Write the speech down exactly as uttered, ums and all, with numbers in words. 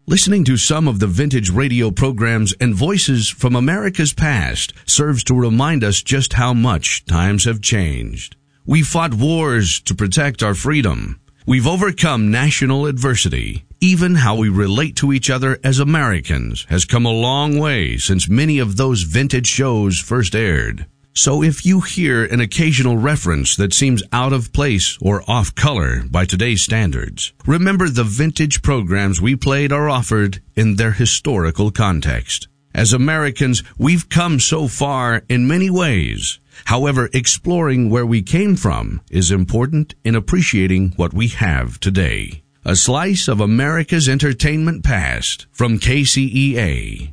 Listening to some of the vintage radio programs and voices from America's past serves to remind us just how much times have changed. We fought wars to protect our freedom. We've overcome national adversity. Even how we relate to each other as Americans has come a long way since many of those vintage shows first aired. So if you hear an occasional reference that seems out of place or off color by today's standards, remember the vintage programs we played are offered in their historical context. As Americans, we've come so far in many ways. However, exploring where we came from is important in appreciating what we have today. A slice of America's entertainment past from K C E A.